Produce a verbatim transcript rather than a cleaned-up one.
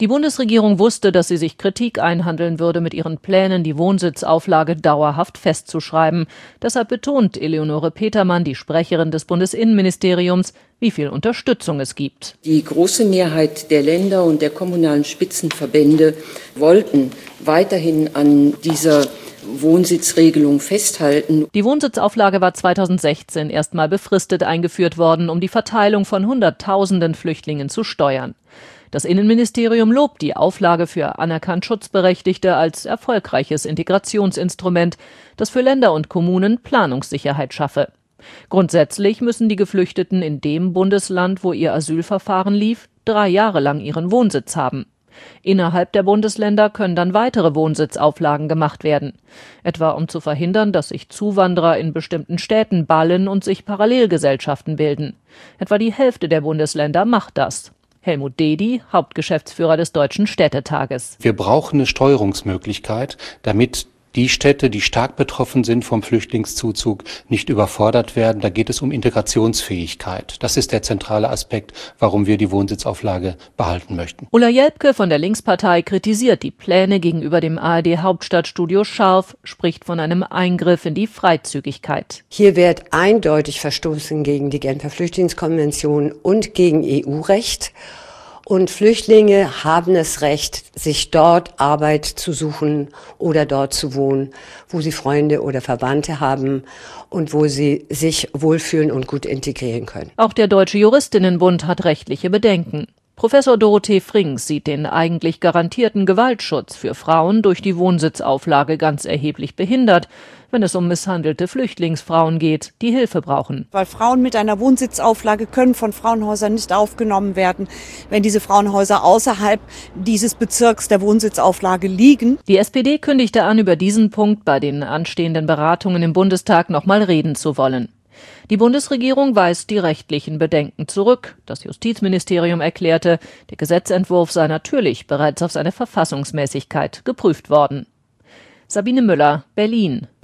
Die Bundesregierung wusste, dass sie sich Kritik einhandeln würde mit ihren Plänen, die Wohnsitzauflage dauerhaft festzuschreiben. Deshalb betont Eleonore Petermann, die Sprecherin des Bundesinnenministeriums, wie viel Unterstützung es gibt. Die große Mehrheit der Länder und der kommunalen Spitzenverbände wollten weiterhin an dieser Wohnsitzregelung festhalten. Die Wohnsitzauflage war zweitausendsechzehn erstmal befristet eingeführt worden, um die Verteilung von Hunderttausenden Flüchtlingen zu steuern. Das Innenministerium lobt die Auflage für anerkannt Schutzberechtigte als erfolgreiches Integrationsinstrument, das für Länder und Kommunen Planungssicherheit schaffe. Grundsätzlich müssen die Geflüchteten in dem Bundesland, wo ihr Asylverfahren lief, drei Jahre lang ihren Wohnsitz haben. Innerhalb der Bundesländer können dann weitere Wohnsitzauflagen gemacht werden, etwa um zu verhindern, dass sich Zuwanderer in bestimmten Städten ballen und sich Parallelgesellschaften bilden. Etwa die Hälfte der Bundesländer macht das. Helmut Dedi, Hauptgeschäftsführer des Deutschen Städtetages. Wir brauchen eine Steuerungsmöglichkeit, damit die Städte, die stark betroffen sind vom Flüchtlingszuzug, nicht überfordert werden. Da geht es um Integrationsfähigkeit. Das ist der zentrale Aspekt, warum wir die Wohnsitzauflage behalten möchten. Ulla Jelpke von der Linkspartei kritisiert die Pläne gegenüber dem A R D-Hauptstadtstudio scharf, spricht von einem Eingriff in die Freizügigkeit. Hier wird eindeutig verstoßen gegen die Genfer Flüchtlingskonvention und gegen E U-Recht. Und Flüchtlinge haben das Recht, sich dort Arbeit zu suchen oder dort zu wohnen, wo sie Freunde oder Verwandte haben und wo sie sich wohlfühlen und gut integrieren können. Auch der Deutsche Juristinnenbund hat rechtliche Bedenken. Professor Dorothee Frings sieht den eigentlich garantierten Gewaltschutz für Frauen durch die Wohnsitzauflage ganz erheblich behindert, wenn es um misshandelte Flüchtlingsfrauen geht, die Hilfe brauchen. Weil Frauen mit einer Wohnsitzauflage können von Frauenhäusern nicht aufgenommen werden, wenn diese Frauenhäuser außerhalb dieses Bezirks der Wohnsitzauflage liegen. Die S P D kündigte an, über diesen Punkt bei den anstehenden Beratungen im Bundestag noch mal reden zu wollen. Die Bundesregierung weist die rechtlichen Bedenken zurück. Das Justizministerium erklärte, der Gesetzentwurf sei natürlich bereits auf seine Verfassungsmäßigkeit geprüft worden. Sabine Müller, Berlin.